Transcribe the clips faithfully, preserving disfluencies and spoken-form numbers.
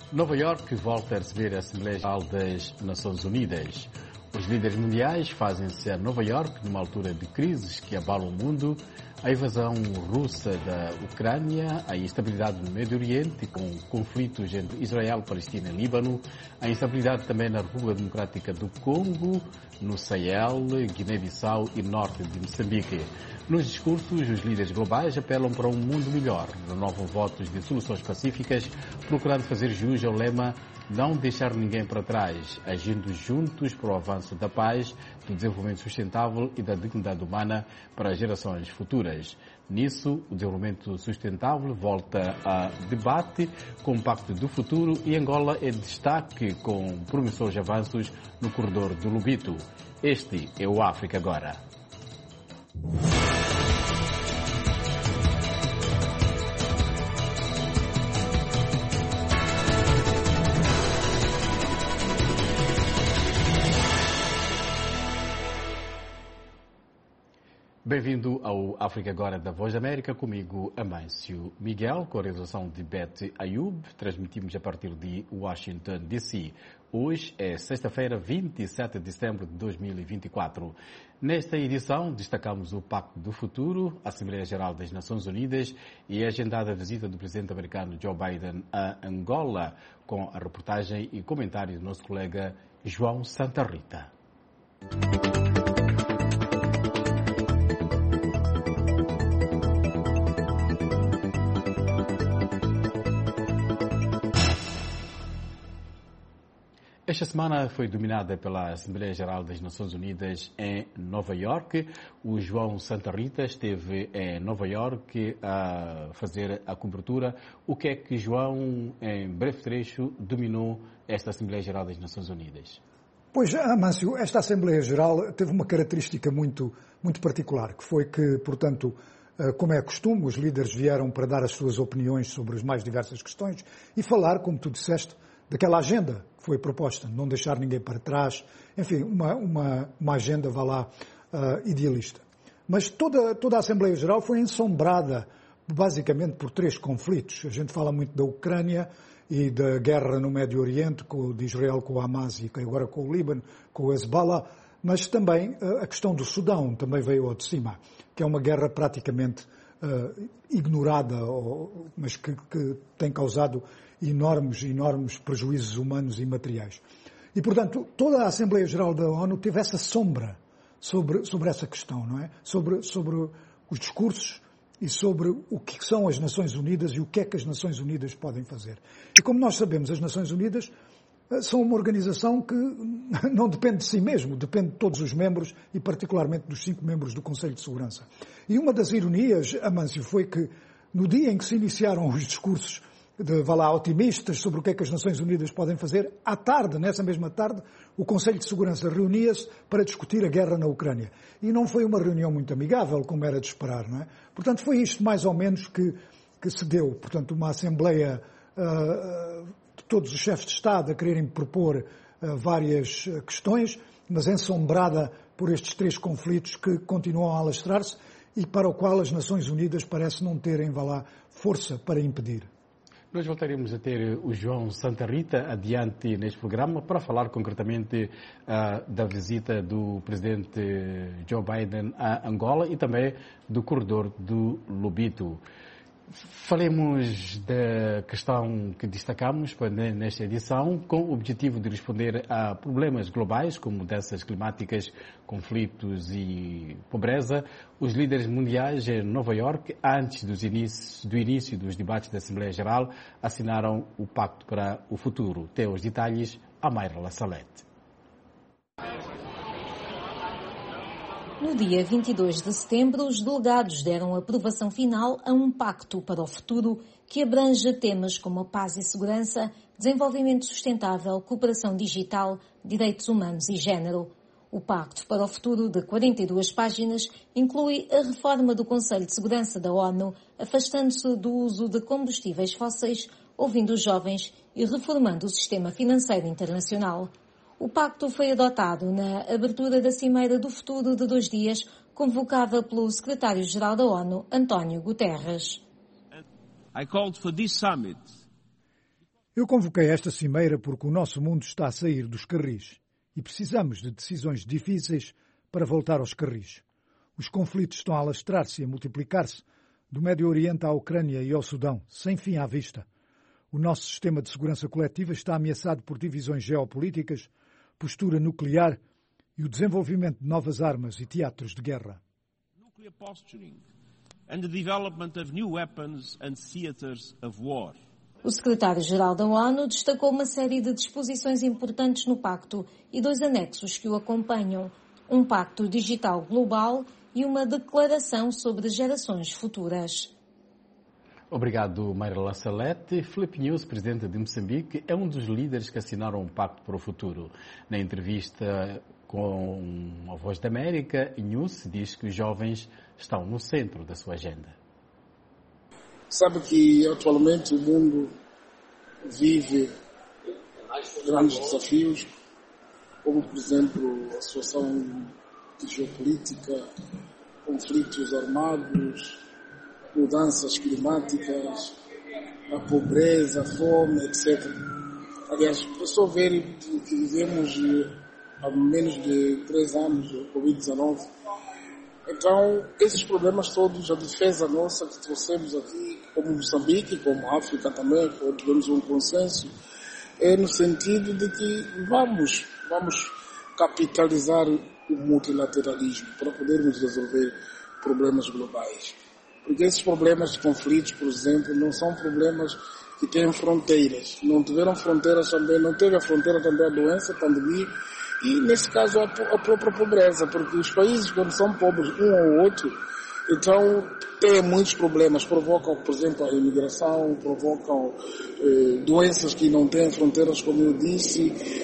Nova Iorque volta a receber a Assembleia Geral das Nações Unidas. Os líderes mundiais fazem-se a Nova Iorque numa altura de crises que abalam o mundo, a invasão russa da Ucrânia, a instabilidade no Médio Oriente, com conflitos entre Israel, Palestina e Líbano, a instabilidade também na República Democrática do Congo, no Sahel, Guiné-Bissau e norte de Moçambique. Nos discursos, os líderes globais apelam para um mundo melhor, renovam votos de soluções pacíficas, procurando fazer jus ao lema não deixar ninguém para trás, agindo juntos para o avanço da paz, do desenvolvimento sustentável e da dignidade humana para as gerações futuras. Nisso, o desenvolvimento sustentável volta a debate com o Pacto do Futuro e Angola é destaque com promissores avanços no corredor do Lobito. Este é o África Agora. Bem-vindo ao África Agora da Voz da América, comigo Amâncio Miguel, com a realização de Beth Ayub. Transmitimos a partir de Washington, D C Hoje é sexta-feira, vinte e sete de setembro de dois mil e vinte e quatro. Nesta edição, destacamos o Pacto do Futuro, a Assembleia Geral das Nações Unidas e a agendada visita do presidente americano Joe Biden a Angola, com a reportagem e comentário do nosso colega João Santa Rita. Esta semana foi dominada pela Assembleia Geral das Nações Unidas em Nova Iorque. O João Santa Rita esteve em Nova Iorque a fazer a cobertura. O que é que, João, em breve trecho, dominou esta Assembleia Geral das Nações Unidas? Pois, Amâncio, esta Assembleia Geral teve uma característica muito, muito particular, que foi que, portanto, como é costume, os líderes vieram para dar as suas opiniões sobre as mais diversas questões e falar, como tu disseste, daquela agenda que foi proposta, não deixar ninguém para trás, enfim, uma, uma, uma agenda, vá lá, uh, idealista. Mas toda, toda a Assembleia Geral foi ensombrada, basicamente, por três conflitos. A gente fala muito da Ucrânia e da guerra no Médio Oriente, com, de Israel com o Hamas e agora com o Líbano, com o Hezbollah, mas também uh, a questão do Sudão também veio ao de cima, que é uma guerra praticamente uh, ignorada, ou, mas que, que tem causado enormes, enormes prejuízos humanos e materiais. E, portanto, toda a Assembleia Geral da ONU teve essa sombra sobre, sobre essa questão, não é? Sobre, sobre os discursos e sobre o que são as Nações Unidas e o que é que as Nações Unidas podem fazer. E como nós sabemos, as Nações Unidas são uma organização que não depende de si mesmo, depende de todos os membros e particularmente dos cinco membros do Conselho de Segurança. E uma das ironias, Amâncio, foi que no dia em que se iniciaram os discursos de, vá lá, otimistas sobre o que é que as Nações Unidas podem fazer, à tarde, nessa mesma tarde, o Conselho de Segurança reunia-se para discutir a guerra na Ucrânia. E não foi uma reunião muito amigável, como era de esperar, não é? Portanto, foi isto mais ou menos que, que se deu. Portanto, uma Assembleia, uh, de todos os chefes de Estado a quererem propor uh, várias questões, mas ensombrada por estes três conflitos que continuam a alastrar-se e para o qual as Nações Unidas parece não terem, vá lá, força para impedir. Nós voltaremos a ter o João Santa Rita adiante neste programa para falar concretamente uh, da visita do presidente Joe Biden a Angola e também do corredor do Lobito. Falemos da questão que destacamos nesta edição com o objetivo de responder a problemas globais como mudanças climáticas, conflitos e pobreza. Os líderes mundiais em Nova Iorque, antes dos inícios, do início dos debates da Assembleia Geral, assinaram o Pacto para o Futuro. Tem os detalhes a Mayra Lassalete. No dia vinte e dois de setembro, os delegados deram aprovação final a um pacto para o futuro que abrange temas como a paz e segurança, desenvolvimento sustentável, cooperação digital, direitos humanos e género. O Pacto para o Futuro, de quarenta e duas páginas, inclui a reforma do Conselho de Segurança da ONU, afastando-se do uso de combustíveis fósseis, ouvindo os jovens e reformando o sistema financeiro internacional. O pacto foi adotado na abertura da Cimeira do Futuro de dois dias, convocada pelo secretário-geral da ONU, António Guterres. I called for this summit Eu convoquei esta cimeira porque o nosso mundo está a sair dos carris e precisamos de decisões difíceis para voltar aos carris. Os conflitos estão a alastrar-se e a multiplicar-se, do Médio Oriente à Ucrânia e ao Sudão, sem fim à vista. O nosso sistema de segurança coletiva está ameaçado por divisões geopolíticas, postura nuclear e o desenvolvimento de novas armas e teatros de guerra. Nuclear posturing and the development of new weapons and theaters of war. O secretário-geral da ONU destacou uma série de disposições importantes no pacto e dois anexos que o acompanham. Um pacto digital global e uma declaração sobre gerações futuras. Obrigado, Mayra Salete. Filipe Nyusi, presidente de Moçambique, é um dos líderes que assinaram um pacto para o futuro. Na entrevista com a Voz da América, Nyusi diz que os jovens estão no centro da sua agenda. Sabe que atualmente o mundo vive grandes desafios, como, por exemplo, a situação geopolítica, conflitos armados, mudanças climáticas, a pobreza, a fome, etcétera. Aliás, é só ver que vivemos há menos de três anos do covid dezenove. Então, esses problemas todos, a defesa nossa que trouxemos aqui, como Moçambique, como África também, tivemos um consenso, é no sentido de que vamos, vamos capitalizar o multilateralismo para podermos resolver problemas globais. Porque esses problemas de conflitos, por exemplo, não são problemas que têm fronteiras. Não tiveram fronteiras também, não teve a fronteira também a doença, a pandemia, e nesse caso a própria pobreza, porque os países quando são pobres um ou outro, então têm muitos problemas, provocam, por exemplo, a imigração, provocam eh, doenças que não têm fronteiras, como eu disse,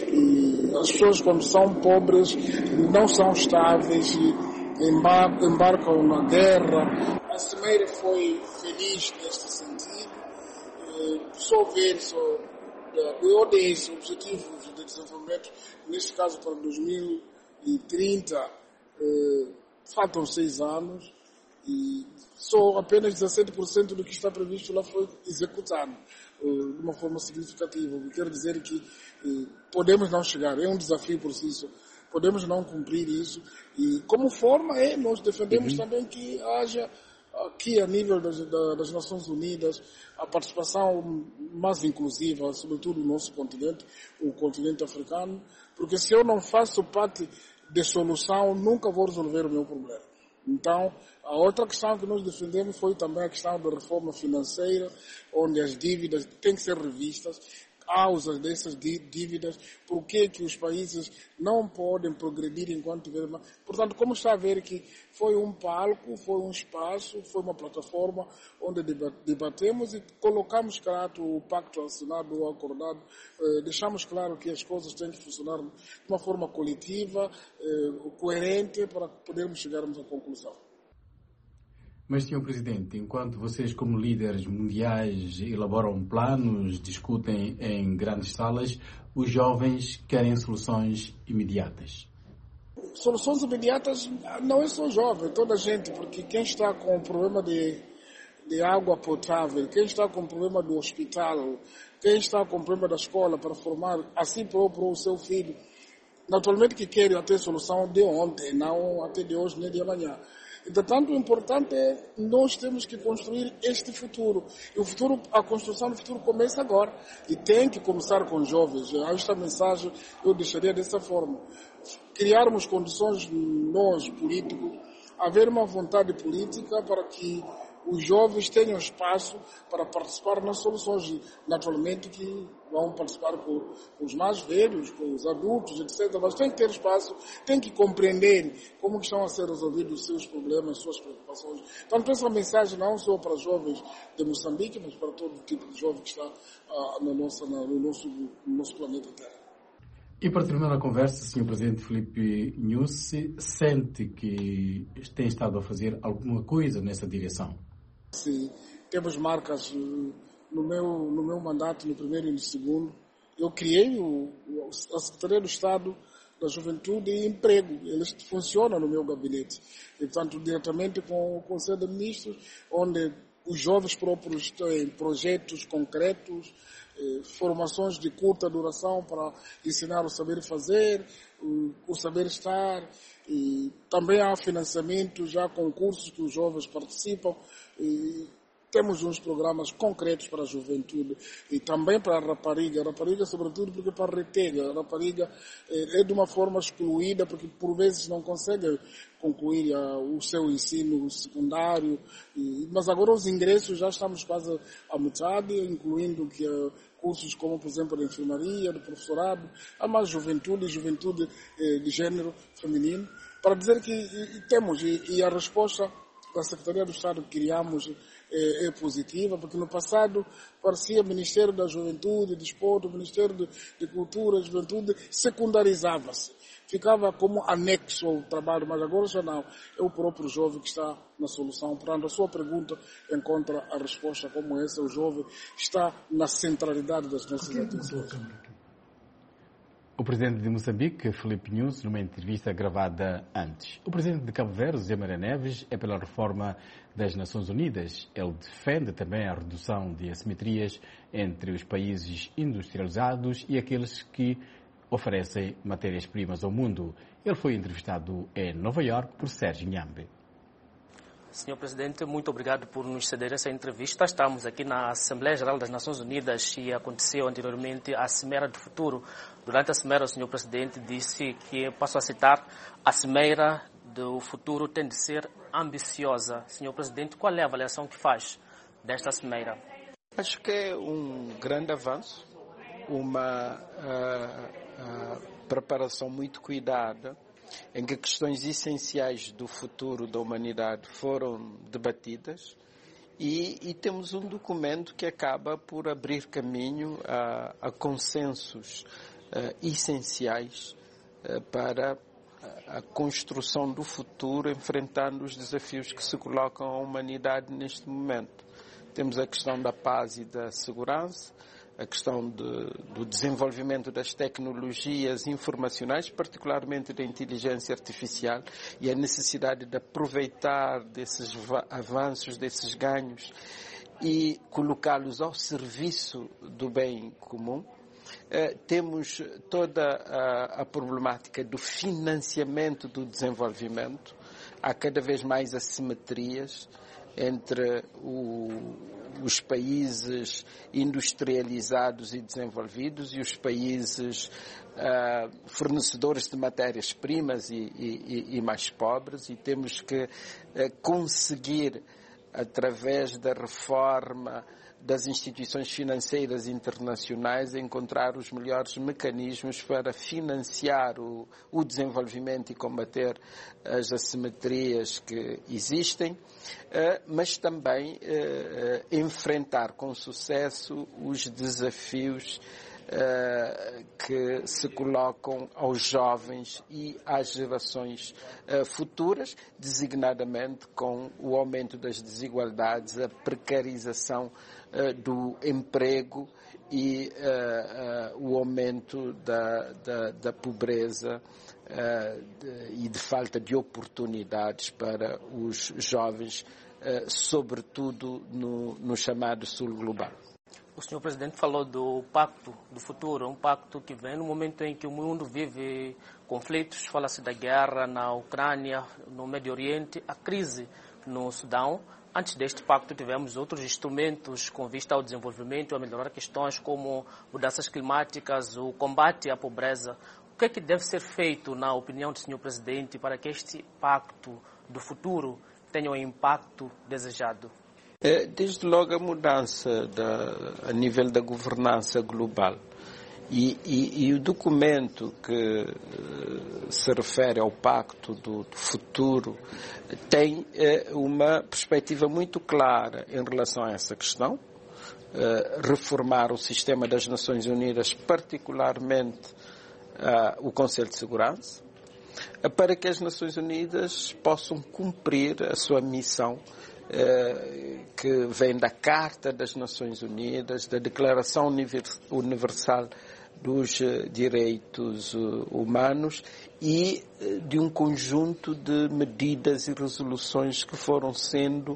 e as pessoas quando são pobres não são estáveis, embar embarcam na guerra. A cimeira foi feliz neste sentido, eh, só ver só o O D S, Objetivos de Desenvolvimento, neste caso para dois mil e trinta, eh, faltam seis anos e só apenas dezessete por cento do que está previsto lá foi executado eh, de uma forma significativa. O que quer dizer que eh, podemos não chegar, é um desafio por si só, podemos não cumprir isso e como forma é, nós defendemos uhum. também que haja aqui a nível das, das Nações Unidas, a participação mais inclusiva, sobretudo no nosso continente, o continente africano, porque se eu não faço parte de solução, nunca vou resolver o meu problema. Então, a outra questão que nós defendemos foi também a questão da reforma financeira, onde as dívidas têm que ser revistas, causas dessas dívidas, por que que os países não podem progredir enquanto tiverem... Portanto, como está a ver que foi um palco, foi um espaço, foi uma plataforma onde debatemos e colocamos claro o pacto assinado ou acordado, eh, deixamos claro que as coisas têm que funcionar de uma forma coletiva, eh, coerente, para podermos chegarmos à conclusão. Mas, senhor Presidente, enquanto vocês, como líderes mundiais, elaboram planos, discutem em grandes salas, os jovens querem soluções imediatas. Soluções imediatas não é só jovem, toda a gente, porque quem está com problema de, de água potável, quem está com problema do hospital, quem está com problema da escola para formar a si próprio o seu filho, naturalmente que querem até solução de ontem, não até de hoje nem de amanhã. Entretanto, o importante é nós temos que construir este futuro. E o futuro, a construção do futuro começa agora. E tem que começar com os jovens. Esta mensagem eu deixaria dessa forma. Criarmos condições, nós, políticos, haver uma vontade política para que os jovens tenham espaço para participar nas soluções. Naturalmente que vão participar com, com os mais velhos, com os adultos, etcétera. Mas tem que ter espaço, tem que compreender como estão a ser resolvidos os seus problemas, suas preocupações. Portanto, essa mensagem não só para os jovens de Moçambique, mas para todo tipo de jovem que está uh, na nossa, na, no, nosso, no nosso planeta Terra. E para terminar a conversa, senhor Presidente Filipe Nyusi, sente que tem estado a fazer alguma coisa nessa direção? Sim, temos marcas no meu, no meu mandato, no primeiro e no segundo. Eu criei o, a Secretaria do Estado da Juventude e Emprego. Eles funcionam no meu gabinete. E, portanto, diretamente com o Conselho de Ministros, onde os jovens próprios têm projetos concretos, formações de curta duração para ensinar o saber fazer, o saber estar, e também há financiamento, já concursos que os jovens participam, e temos uns programas concretos para a juventude e também para a rapariga. A rapariga, sobretudo, porque para a retega. A rapariga é de uma forma excluída, porque por vezes não consegue concluir o seu ensino secundário. Mas agora os ingressos já estamos quase à metade, incluindo que cursos como, por exemplo, de enfermaria, de professorado. Há mais juventude, juventude de gênero feminino. Para dizer que temos, e a resposta da Secretaria do Estado que criamos é, é positiva, porque no passado parecia Ministério da Juventude, Desporto, Ministério de, de Cultura, Juventude, secundarizava-se. Ficava como anexo ao trabalho, mas agora já não. É o próprio jovem que está na solução. Portanto, a sua pergunta encontra a resposta como essa. O jovem está na centralidade das nossas atenções. O presidente de Moçambique, Filipe Nunes, numa entrevista gravada antes. O presidente de Cabo Verde, José Maria Neves, é pela reforma das Nações Unidas. Ele defende também a redução de assimetrias entre os países industrializados e aqueles que oferecem matérias-primas ao mundo. Ele foi entrevistado em Nova Iorque por Sérgio Nhambe. Senhor Presidente, muito obrigado por nos ceder essa entrevista. Estamos aqui na Assembleia Geral das Nações Unidas e aconteceu anteriormente a Cimeira do Futuro. Durante a Cimeira, o senhor Presidente disse que, passo a citar, a Cimeira do Futuro tem de ser ambiciosa. Senhor Presidente, qual é a avaliação que faz desta Cimeira? Acho que é um grande avanço, uma uh, uh, preparação muito cuidada, em que questões essenciais do futuro da humanidade foram debatidas e, e temos um documento que acaba por abrir caminho a, a consensos uh, essenciais uh, para a construção do futuro, enfrentando os desafios que se colocam à humanidade neste momento. Temos a questão da paz e da segurança, a questão de, do desenvolvimento das tecnologias informacionais, particularmente da inteligência artificial, e a necessidade de aproveitar desses avanços, desses ganhos e colocá-los ao serviço do bem comum. Uh, temos toda a, a problemática do financiamento do desenvolvimento. Há cada vez mais assimetrias entre o, os países industrializados e desenvolvidos e os países uh, fornecedores de matérias-primas e, e, e mais pobres, e temos que uh, conseguir, através da reforma das instituições financeiras internacionais, encontrar os melhores mecanismos para financiar o, o desenvolvimento e combater as assimetrias que existem, mas também enfrentar com sucesso os desafios que se colocam aos jovens e às gerações futuras, designadamente com o aumento das desigualdades, a precarização do emprego e uh, uh, o aumento da, da, da pobreza uh, de, e de falta de oportunidades para os jovens, uh, sobretudo no, no chamado Sul Global. O senhor Presidente falou do Pacto do Futuro, um pacto que vem no momento em que o mundo vive conflitos, fala-se da guerra na Ucrânia, no Médio Oriente, a crise no Sudão. Antes deste pacto tivemos outros instrumentos com vista ao desenvolvimento, a melhorar questões como mudanças climáticas, o combate à pobreza. O que é que deve ser feito, na opinião do senhor Presidente, para que este pacto do futuro tenha o impacto desejado? Desde logo a mudança da, a nível da governança global. E, e, e o documento que uh, se refere ao Pacto do, do Futuro tem uh, uma perspectiva muito clara em relação a essa questão. Uh, reformar o sistema das Nações Unidas, particularmente uh, o Conselho de Segurança, uh, para que as Nações Unidas possam cumprir a sua missão, Uh, que vem da Carta das Nações Unidas, da Declaração Universal dos direitos humanos e de um conjunto de medidas e resoluções que foram sendo uh,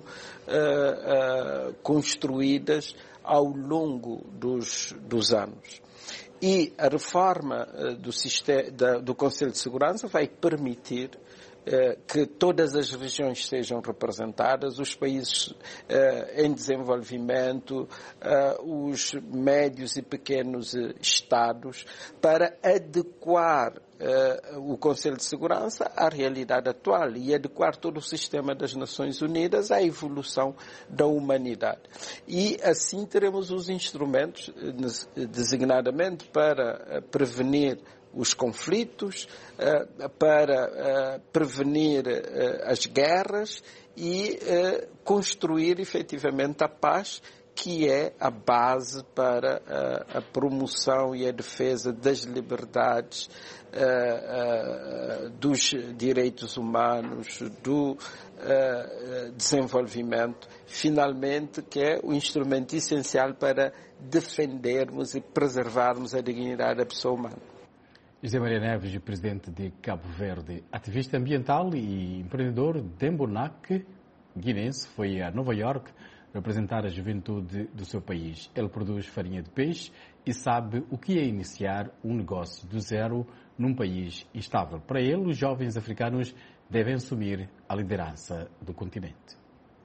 uh, construídas ao longo dos, dos anos. E a reforma uh, do, sistema, da, do Conselho de Segurança vai permitir que todas as regiões sejam representadas, os países uh, em desenvolvimento, uh, os médios e pequenos uh, estados, para adequar uh, o Conselho de Segurança à realidade atual e adequar todo o sistema das Nações Unidas à evolução da humanidade. E assim teremos os instrumentos, uh, designadamente para uh, prevenir os conflitos, uh, para uh, prevenir uh, as guerras e uh, construir efetivamente a paz, que é a base para uh, a promoção e a defesa das liberdades, uh, uh, dos direitos humanos, do uh, desenvolvimento, finalmente, que é o instrumento essencial para defendermos e preservarmos a dignidade da pessoa humana. José Maria Neves, presidente de Cabo Verde, ativista ambiental e empreendedor Dembo Nak, guinense, foi a Nova York representar a juventude do seu país. Ele produz farinha de peixe e sabe o que é iniciar um negócio do zero num país instável. Para ele, os jovens africanos devem assumir a liderança do continente.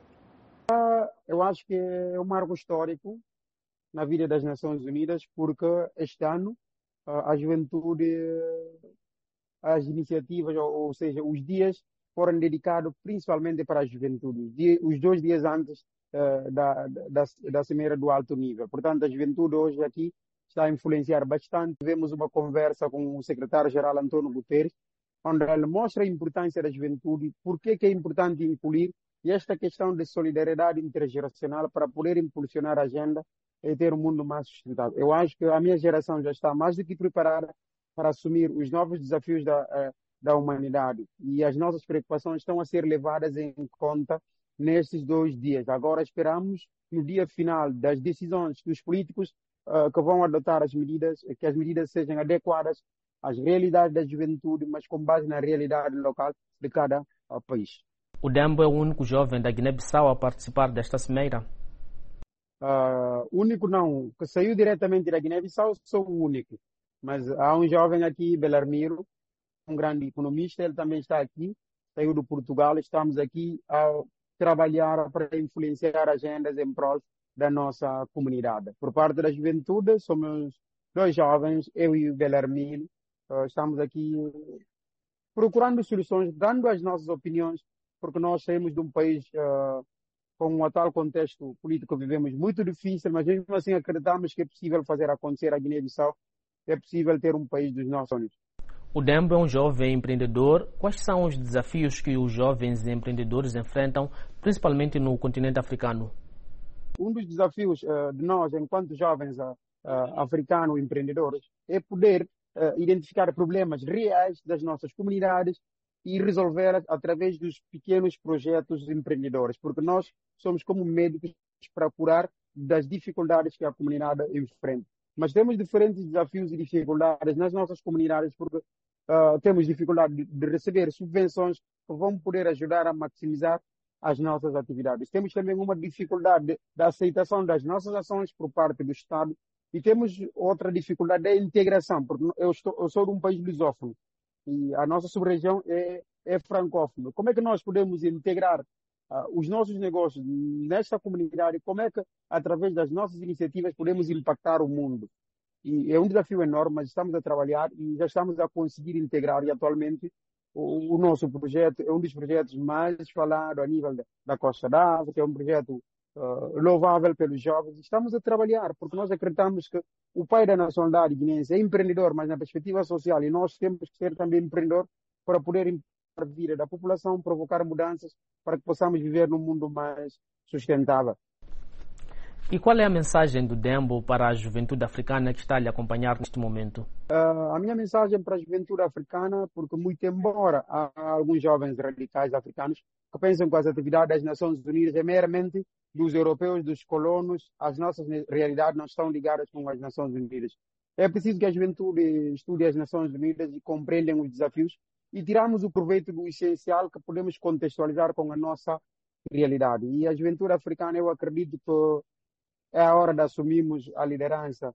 Eu acho que é um marco histórico na vida das Nações Unidas, porque este ano a juventude, as iniciativas, ou seja, os dias foram dedicados principalmente para a juventude, os dois dias antes uh, da, da, da Cimeira do Alto Nível. Portanto, a juventude hoje aqui está a influenciar bastante. Tivemos uma conversa com o secretário-geral António Guterres, onde ele mostra a importância da juventude, por que é importante incluir esta questão de solidariedade intergeracional para poder impulsionar a agenda e ter um mundo mais sustentável. Eu acho que a minha geração já está mais do que preparada para assumir os novos desafios da, da humanidade, e as nossas preocupações estão a ser levadas em conta nestes dois dias. Agora esperamos, no dia final das decisões dos políticos uh, que vão adotar as medidas, que as medidas sejam adequadas às realidades da juventude, mas com base na realidade local de cada uh, país. O Dembo é o único jovem da Guiné-Bissau a participar desta cimeira? Uh, único não, que saiu diretamente da Guiné-Bissau, sou o único. Mas há um jovem aqui, Belarmiro, um grande economista, ele também está aqui, saiu do Portugal. Estamos aqui a trabalhar para influenciar agendas em prol da nossa comunidade. Por parte da juventude, somos dois jovens, eu e o Belarmiro, uh, estamos aqui procurando soluções, dando as nossas opiniões, porque nós saímos de um país uh, com um atual contexto político que vivemos muito difícil, mas mesmo assim acreditamos que é possível fazer acontecer a Guiné-Bissau, é possível ter um país dos nossos sonhos. O Dembo é um jovem empreendedor. Quais são os desafios que os jovens empreendedores enfrentam, principalmente no continente africano? Um dos desafios uh, de nós, enquanto jovens uh, uh, africanos empreendedores, é poder uh, identificar problemas reais das nossas comunidades e resolvê-las através dos pequenos projetos empreendedores, porque nós somos como médicos para curar das dificuldades que a comunidade enfrenta. Mas temos diferentes desafios e dificuldades nas nossas comunidades, porque uh, temos dificuldade de, de receber subvenções que vão poder ajudar a maximizar as nossas atividades. Temos também uma dificuldade da aceitação das nossas ações por parte do Estado, e temos outra dificuldade da integração, porque eu, estou, eu sou de um país lusófono e a nossa sub-região é, é francófona. Como é que nós podemos integrar uh, os nossos negócios nesta comunidade? Como é que, através das nossas iniciativas, podemos impactar o mundo? E é um desafio enorme, mas estamos a trabalhar e já estamos a conseguir integrar. E atualmente o, o nosso projeto é um dos projetos mais falados a nível da, da Costa d'África, é um projeto uh, louvável pelos jovens. Estamos a trabalhar, porque nós acreditamos que o pai da nacionalidade guinense é empreendedor, mas na perspectiva social, e nós temos que ser também empreendedor para poder impactar a vida da população, provocar mudanças para que possamos viver num mundo mais sustentável. E qual é a mensagem do Dembo para a juventude africana que está a lhe acompanhar neste momento? Uh, a minha mensagem para a juventude africana, porque muito embora há alguns jovens radicais africanos que pensam que as atividades das Nações Unidas é meramente dos europeus, dos colonos, as nossas realidades não estão ligadas com as Nações Unidas. É preciso que a juventude estude as Nações Unidas e compreendam os desafios e tiramos o proveito do essencial que podemos contextualizar com a nossa realidade. E a juventude africana, eu acredito que é a hora de assumirmos a liderança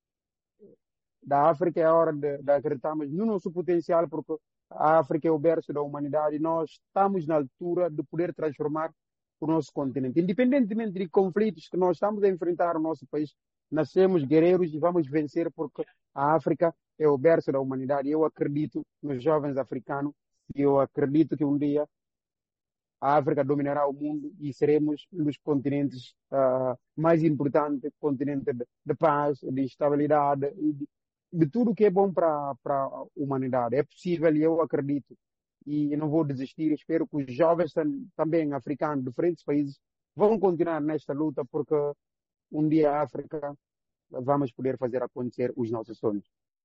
da África, é a hora de, de acreditarmos no nosso potencial, porque a África é o berço da humanidade e nós estamos na altura de poder transformar o nosso continente. Independentemente de conflitos que nós estamos a enfrentar no nosso país, nascemos guerreiros e vamos vencer, porque a África é o berço da humanidade. Eu acredito nos jovens africanos e eu acredito que um dia a África dominará o mundo e seremos um dos continentes uh, mais importantes, continente de, de paz, de estabilidade, de, de tudo que é bom para a humanidade. É possível e eu acredito. E eu não vou desistir. Espero que os jovens também africanos de diferentes países vão continuar nesta luta, porque um dia a África vamos poder fazer acontecer os nossos sonhos.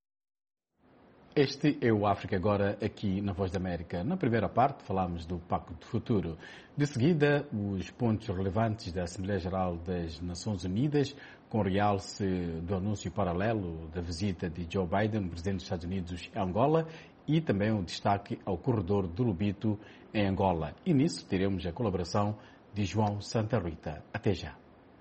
Este é o África Agora, aqui na Voz da América. Na primeira parte falámos do Pacto de Futuro. De seguida, os pontos relevantes da Assembleia Geral das Nações Unidas, com realce do anúncio paralelo da visita de Joe Biden, presidente dos Estados Unidos, a Angola, e também o destaque ao corredor do Lobito em Angola. E nisso teremos a colaboração de João Santa Rita. Até já.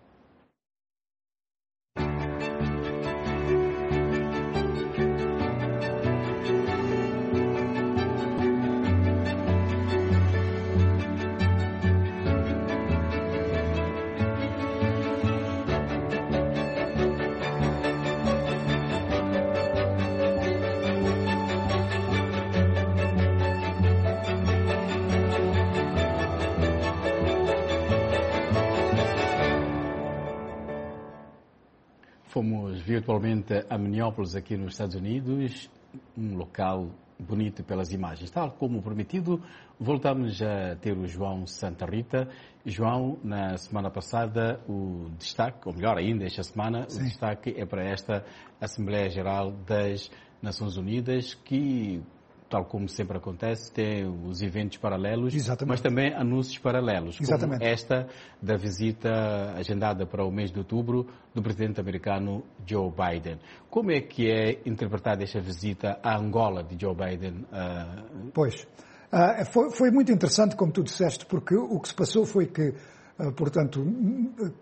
Fomos virtualmente a Minneapolis, aqui nos Estados Unidos, um local bonito pelas imagens. Tal como prometido, voltamos a ter o João Santa Rita. João, na semana passada, o destaque, ou melhor ainda, esta semana, Sim. o destaque é para esta Assembleia Geral das Nações Unidas, que, tal como sempre acontece, tem os eventos paralelos, Exatamente. mas também anúncios paralelos, Exatamente. como esta da visita agendada para o mês de outubro do presidente americano Joe Biden. Como é que é interpretada esta visita à Angola de Joe Biden? Uh... Pois, uh, foi, foi muito interessante, como tu disseste, porque o que se passou foi que, uh, portanto, uh,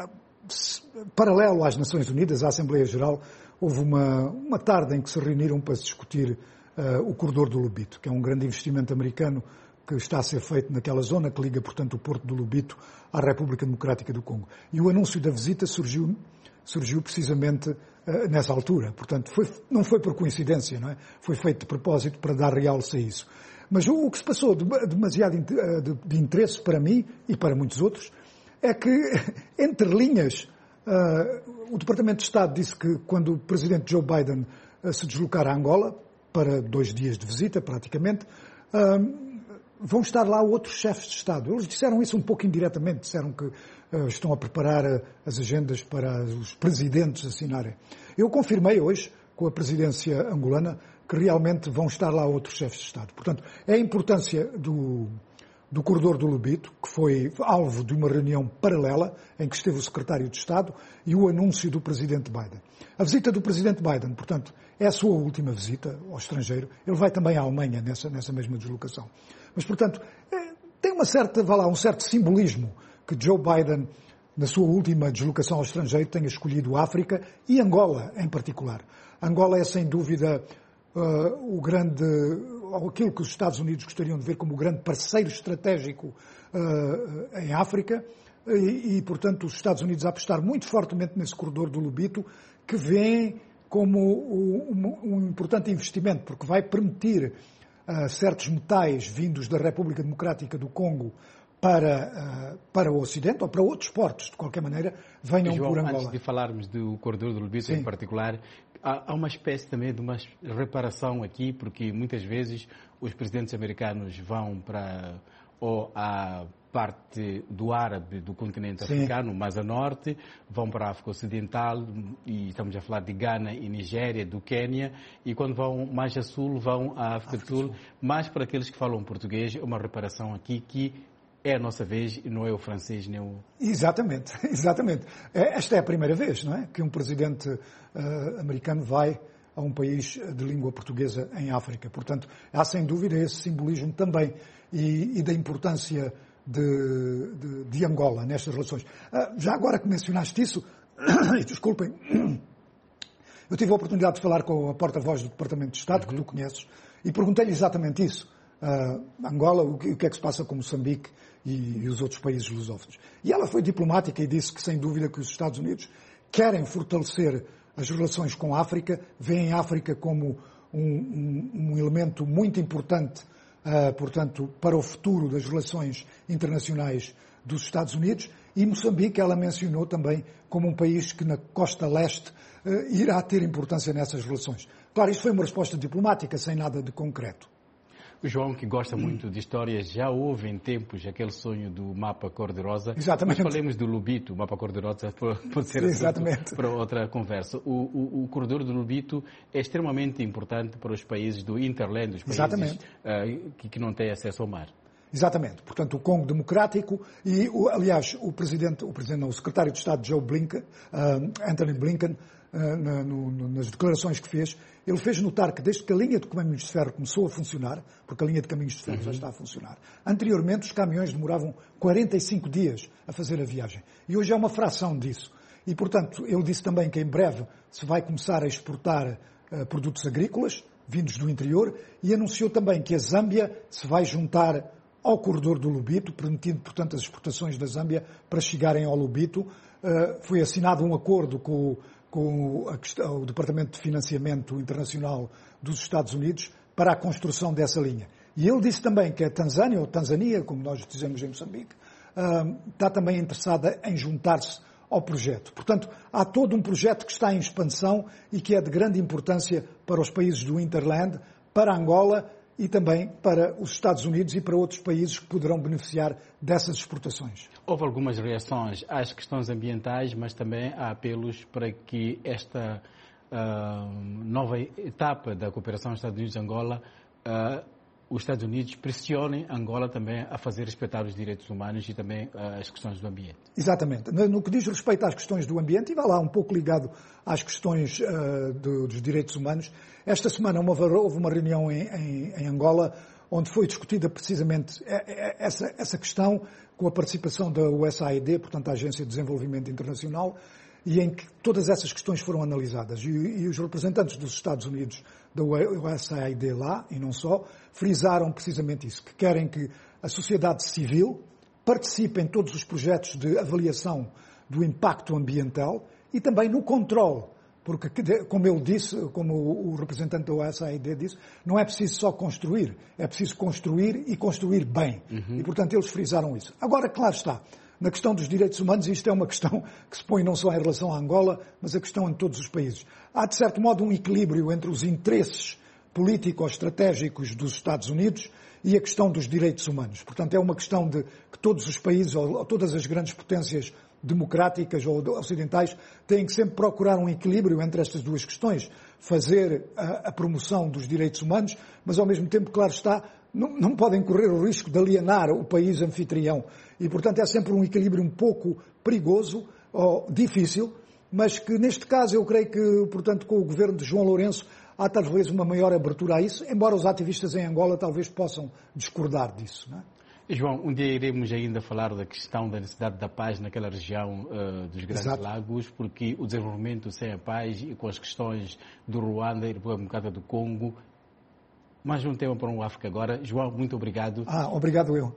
paralelo às Nações Unidas, à Assembleia Geral, houve uma, uma tarde em que se reuniram para se discutir Uh, o corredor do Lobito, que é um grande investimento americano que está a ser feito naquela zona que liga, portanto, o Porto do Lobito à República Democrática do Congo. E o anúncio da visita surgiu, surgiu precisamente uh, nessa altura. Portanto, foi, não foi por coincidência, não é? Foi feito de propósito para dar realce a isso. Mas o, o que se passou de, demasiado de, de, de interesse para mim e para muitos outros é que, entre linhas, uh, o Departamento de Estado disse que quando o presidente Joe Biden uh, se deslocar a Angola, para dois dias de visita, praticamente, uh, vão estar lá outros chefes de Estado. Eles disseram isso um pouco indiretamente, disseram que uh, estão a preparar uh, as agendas para os presidentes assinarem. Eu confirmei hoje, com a presidência angolana, que realmente vão estar lá outros chefes de Estado. Portanto, é a importância do, do corredor do Lobito, que foi alvo de uma reunião paralela, em que esteve o secretário de Estado, e o anúncio do presidente Biden. A visita do presidente Biden, portanto, é a sua última visita ao estrangeiro. Ele vai também à Alemanha nessa, nessa mesma deslocação. Mas, portanto, é, tem uma certa, vá lá, um certo simbolismo que Joe Biden, na sua última deslocação ao estrangeiro, tenha escolhido a África e Angola em particular. Angola é, sem dúvida, uh, o grande, ou aquilo que os Estados Unidos gostariam de ver como o grande parceiro estratégico uh, em África. E, e, portanto, os Estados Unidos a apostar muito fortemente nesse corredor do Lobito, que vem como um, um importante investimento, porque vai permitir uh, certos metais vindos da República Democrática do Congo para, uh, para o Ocidente, ou para outros portos, de qualquer maneira, venham João, por Angola. Antes de falarmos do corredor do Lobito Sim. em particular, há, há uma espécie também de uma reparação aqui, porque muitas vezes os presidentes americanos vão para ou a parte do árabe do continente Sim. africano, mais a norte, vão para a África Ocidental, e estamos a falar de Ghana e Nigéria, do Quênia, e quando vão mais a sul, vão à África, África do Sul. Sul. Mas para aqueles que falam português, é uma reparação aqui que é a nossa vez e não é o francês nem o... Exatamente, exatamente. Esta é a primeira vez, não é, que um presidente uh, americano vai a um país de língua portuguesa em África. Portanto, há sem dúvida esse simbolismo também e, e da importância de, de, de Angola nestas relações. Uh, já agora que mencionaste isso, e desculpem, eu tive a oportunidade de falar com a porta-voz do Departamento de Estado, uhum. que tu conheces, e perguntei-lhe exatamente isso. Uh, Angola, o que, o que é que se passa com Moçambique e, e os outros países lusófonos. E ela foi diplomática e disse que, sem dúvida, que os Estados Unidos querem fortalecer as relações com a África, veem a África como um, um, um elemento muito importante, uh, portanto, para o futuro das relações internacionais dos Estados Unidos, e Moçambique ela mencionou também como um país que na costa leste uh, irá ter importância nessas relações. Claro, isto foi uma resposta diplomática, sem nada de concreto. O João, que gosta muito de histórias, já houve em tempos aquele sonho do mapa cor-de-rosa. Exatamente. Mas falemos do Lubito, o mapa cor-de-rosa pode ser assunto para outra conversa. O, o, o corredor do Lubito é extremamente importante para os países do Interland, os países uh, que, que não têm acesso ao mar. Exatamente. Portanto, o Congo Democrático e, o, aliás, o presidente, o presidente, não, o secretário de Estado Joe Blinken, uh, Anthony Blinken, uh, na, no, nas declarações que fez, ele fez notar que desde que a linha de caminhos de ferro começou a funcionar, porque a linha de caminhos de ferro uhum. já está a funcionar, anteriormente os caminhões demoravam quarenta e cinco dias a fazer a viagem. E hoje é uma fração disso. E, portanto, ele disse também que em breve se vai começar a exportar uh, produtos agrícolas vindos do interior e anunciou também que a Zâmbia se vai juntar ao corredor do Lubito, permitindo, portanto, as exportações da Zâmbia para chegarem ao Lubito. Uh, foi assinado um acordo com o com a questão, o Departamento de Financiamento Internacional dos Estados Unidos para a construção dessa linha. E ele disse também que a Tanzânia, ou Tanzânia, como nós dizemos em Moçambique, está também interessada em juntar-se ao projeto. Portanto, há todo um projeto que está em expansão e que é de grande importância para os países do Interland, para Angola e também para os Estados Unidos e para outros países que poderão beneficiar dessas exportações. Houve algumas reações às questões ambientais, mas também há apelos para que esta uh, nova etapa da cooperação Estados Unidos-Angola, uh, os Estados Unidos pressionem Angola também a fazer respeitar os direitos humanos e também uh, as questões do ambiente. Exatamente. No que diz respeito às questões do ambiente, e vai lá um pouco ligado às questões uh, do, dos direitos humanos, esta semana uma, houve uma reunião em, em, em Angola onde foi discutida precisamente essa, essa questão com a participação da U S A I D, portanto a Agência de Desenvolvimento Internacional, e em que todas essas questões foram analisadas. E, e os representantes dos Estados Unidos da U S A I D lá, e não só, frisaram precisamente isso, que querem que a sociedade civil participe em todos os projetos de avaliação do impacto ambiental e também no controle. Porque, como ele disse, como o representante da U S A I D disse, não é preciso só construir, é preciso construir e construir bem. Uhum. E, portanto, eles frisaram isso. Agora, claro está, na questão dos direitos humanos, isto é uma questão que se põe não só em relação à Angola, mas a questão em todos os países. Há, de certo modo, um equilíbrio entre os interesses político-estratégicos dos Estados Unidos e a questão dos direitos humanos. Portanto, é uma questão de que todos os países, ou todas as grandes potências democráticas ou ocidentais, têm que sempre procurar um equilíbrio entre estas duas questões. Fazer a, a promoção dos direitos humanos, mas ao mesmo tempo, claro está, não, não podem correr o risco de alienar o país anfitrião. E, portanto, é sempre um equilíbrio um pouco perigoso ou difícil, mas que, neste caso, eu creio que, portanto, com o governo de João Lourenço, há talvez uma maior abertura a isso, embora os ativistas em Angola talvez possam discordar disso, não é? João, um dia iremos ainda falar da questão da necessidade da paz naquela região uh, dos Grandes Exato. Lagos, porque o desenvolvimento sem a paz e com as questões do Ruanda e República Democrática do Congo. Mais um tema para o África agora. João, muito obrigado. Ah, obrigado eu.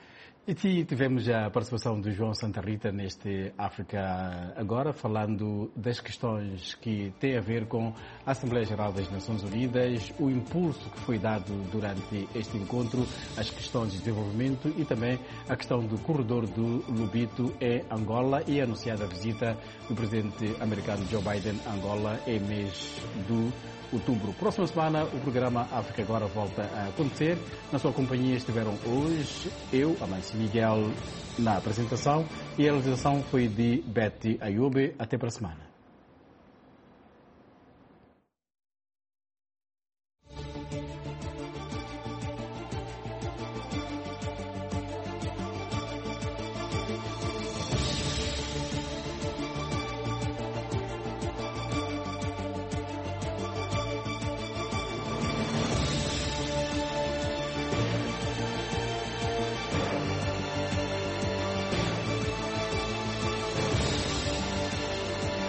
E tivemos a participação do João Santa Rita neste África Agora, falando das questões que têm a ver com a Assembleia Geral das Nações Unidas, o impulso que foi dado durante este encontro, as questões de desenvolvimento e também a questão do corredor do Lubito em Angola e a anunciada visita do presidente americano Joe Biden a Angola em mês de outubro. Próxima semana o programa África Agora volta a acontecer. Na sua companhia estiveram hoje eu, Amancio Miguel, na apresentação, e a realização foi de Betty Ayube. Até para a semana.